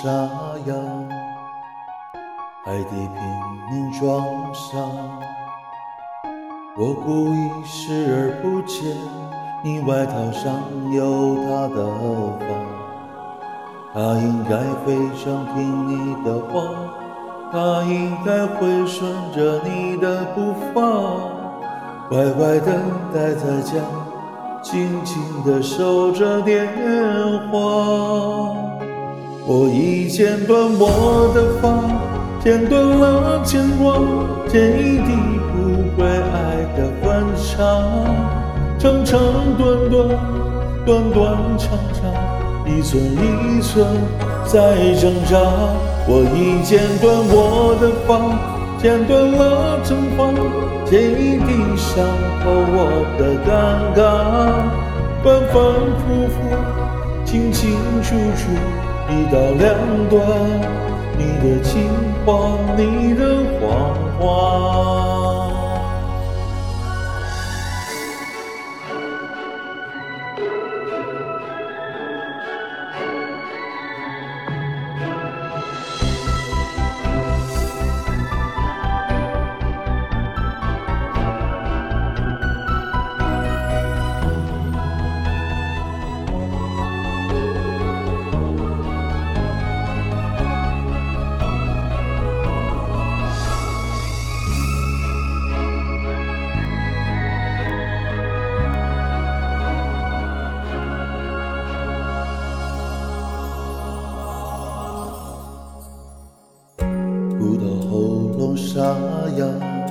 沙哑，海底拼命撞上。我故意视而不见，你外套上有他的发。他应该非常听你的话，他应该会顺着你的步伐，乖乖地待在家，静静地守着电话。我已剪断我的发，剪断了牵挂，剪一地不归爱的分岔，长长短短，短短长长，一寸一寸在挣扎。我已剪断我的发，剪断了惩罚，剪一地伤透我的尴尬，反反复复，清清楚楚，一刀两断，你的情话，你的谎话。哭到喉咙沙哑，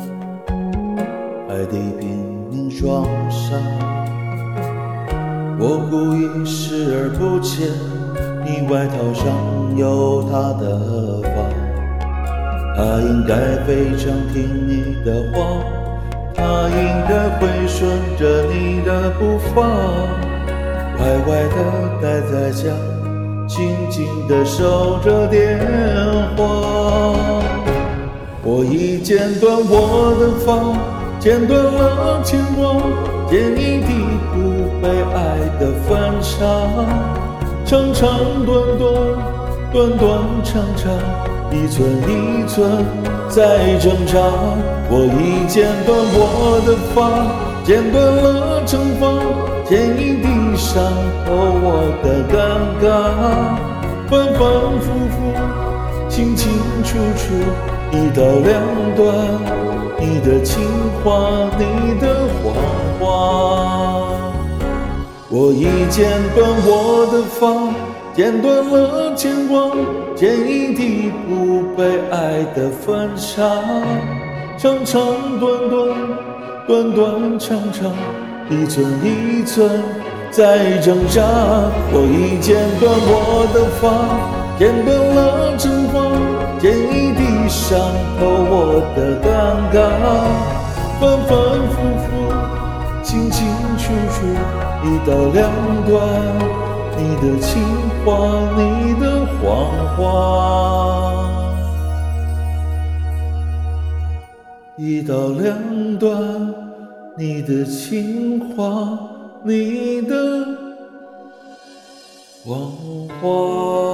海底拼命撞上。我故意视而不见，你外套上有他的发。他应该非常听你的话，他应该会顺着你的步伐，乖乖地待在家，静静地守着电话。我已剪断我的发，剪断了牵挂，剪一地不被爱的分岔，长长短短，短短长长，一寸一寸在挣扎。我已剪断我的发，剪断了惩罚，剪一地伤透我的尴尬，反反复复，清清楚楚，一刀两断，你的情话，你的谎话。我已剪断我的发，剪断了牵挂，剪一地不被爱的分岔，长长短短，短短长长，一寸一寸在挣扎。我已剪断我的发，剪断了惩罚，剪一地伤透我的尴尬，反反复复，清清楚楚，一刀两断，你的情话，你的谎话。一刀两断，你的情话，你的谎话。